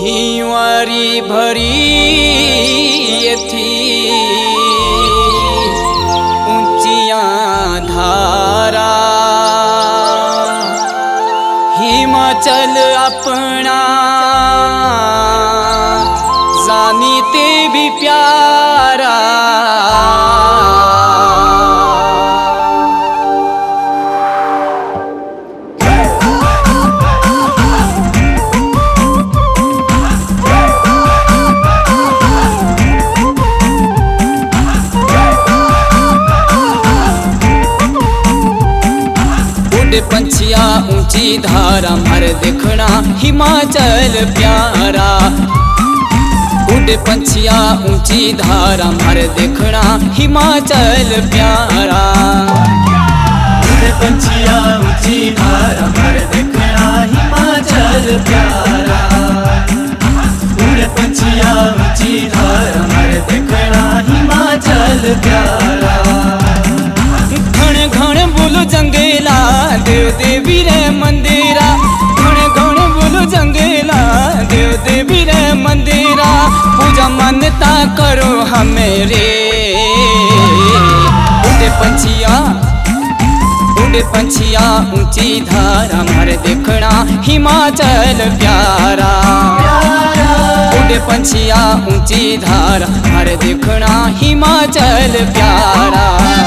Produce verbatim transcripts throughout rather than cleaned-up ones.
हिवारी भरी थी ऊंचिया धारा, हिमाचल अपना जानी ते भी प्यारा। पंछिया ऊंची धारा मर देखना हिमाचल प्यारा। उड़ पंछिया ऊंची धारा मर देखना हिमाचल प्यारा। उड़ पंछिया ऊंची धारा मर देखना हिमाचल प्यारा। उड़ पंछिया ऊंची धारा मर देखना हिमाचल प्यारा। घण घण बोलो जंगला देव देवी रे मंदिरा, घण घण बोलो जंगला देव देवी रे मंदिरा। पूजा मान्यता करो हमें रे। उड़े पंछिया उड़े पंछिया ऊंची धारा मर देखना हिमाचल प्यारा। उड़े पंछिया ऊंची धारा मर देखना हिमाचल प्यारा।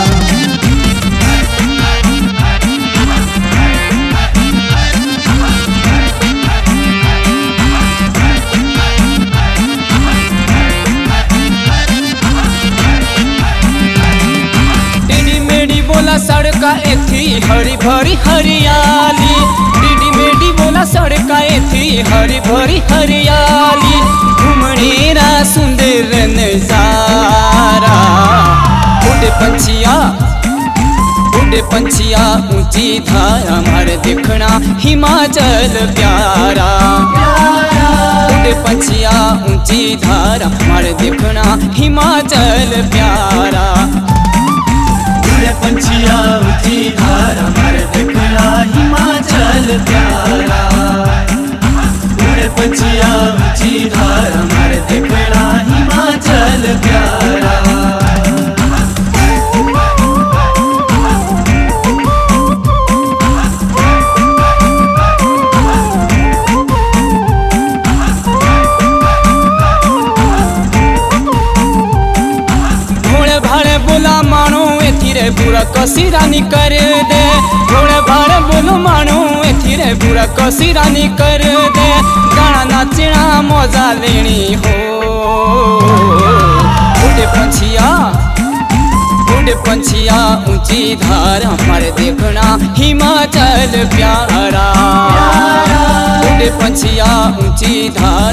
बोला सड़का एथी हरी भरी हरियाली, टीडी मेडी बोला सड़का एथी हरी भरी हरियाली। घूमनेरा सुंदर नजारा। उड़े पंछिया उड़े पंछिया ऊंची धारा मर देखना हिमाचल प्यारा। उड़े पंछिया ऊंची धारा मर देखना हिमाचल प्यारा। उड़ पंछिया ऊंची धारा मर देखना हिमाचल प्यारा। उड़ पंछिया ऊंची धारा मर देखना हिमाचल प्यारा। बोला मानो एथिरे बुरा कसी रानी कर दे। थोड़े भाड़े बोलो मानो एथिरे बुरा कसी रानी कर दे। गाना नाचना मजा लेनी हो। उड़े पंछिया उड़े पंछिया ऊंची धारा मर देखना हिमाचल प्यारा। उड़े पंछिया ऊंची धारा